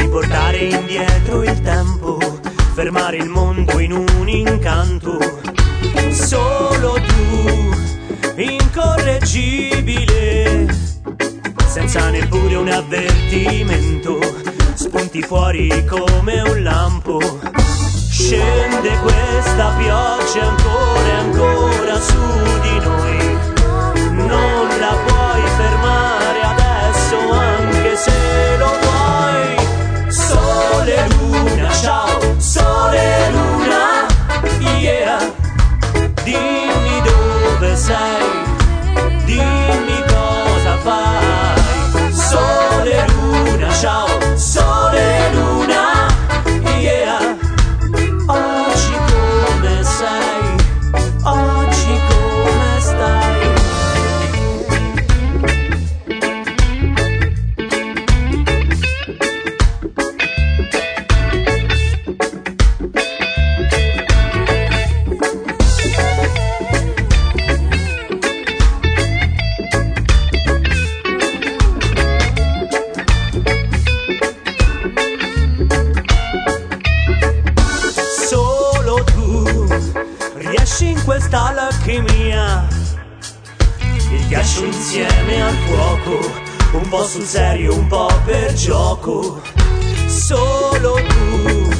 riportare indietro il tempo, fermare il mondo in un incanto. Solo tu, incorreggibile, senza neppure un avvertimento, spunti fuori come un lampo. Scende questa pioggia ancora e ancora su di noi, non la puoi fermare adesso anche se lo vuoi. Sole luna, ciao, sole luna, yeah. Dimmi dove sei, dimmi cosa fai. Sole luna, ciao, sole luna, yeah. Oggi come sei, oggi come stai. In questa alchimia, il ghiaccio insieme al fuoco, un po' sul serio, un po' per gioco. Solo tu,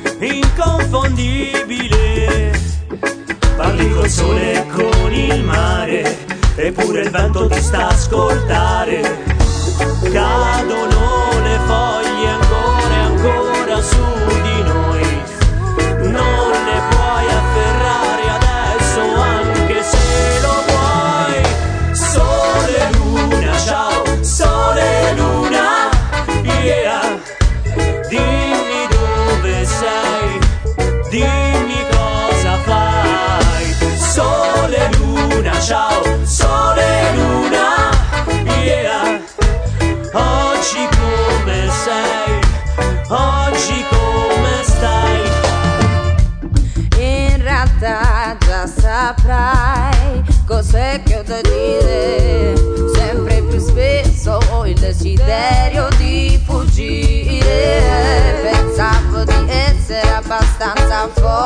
inconfondibile, parli col sole e con il mare, eppure il vento ti sta a ascoltare. Cadono le foglie ancora e ancora su di noi, non le puoi afferrare adesso anche se lo vuoi. Sole luna, ciao, sole luna, yeah. Dimmi dove sei, dimmi cosa fai. Sole luna, ciao, sole luna, yeah. Oggi come sei, oggi come stai. In realtà già saprai cos'è che ho da dire. Sempre più spesso ho il desiderio di fuggire. Pensavo di essere abbastanza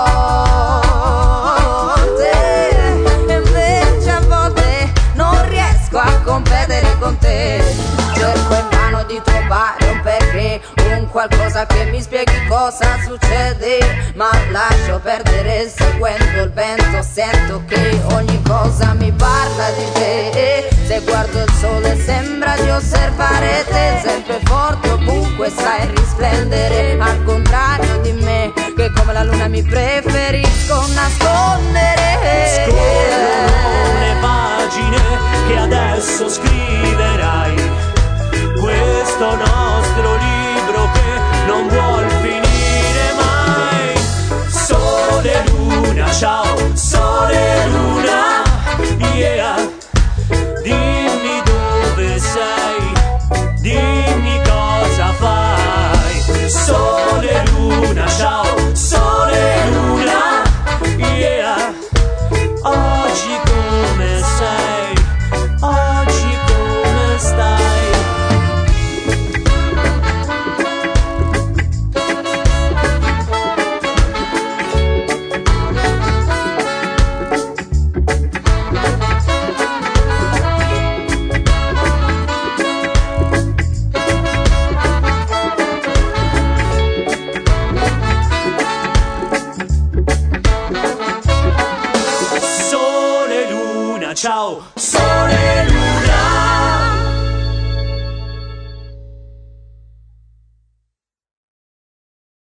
forte, e invece a volte non riesco a competere con te. Cerco invano di trovare un perché, un qualcosa che mi spieghi cosa succede, ma lascio perdere seguendo il vento. Sento che ogni cosa mi parla di te. Se guardo il sole sembra di osservare te, sempre forte ovunque sai risplendere, al contrario di me che come la luna mi preferisco nascondere. Scorrono le pagine che adesso scriverai, questo nostro libro che non vuol finire mai. Sole luna, ciao, sole luna, yeah. Dimmi dove sei, dimmi cosa fai. Sole luna, ciao, sole luna, yeah. Oggi come sei, oggi come stai. Ciao, sole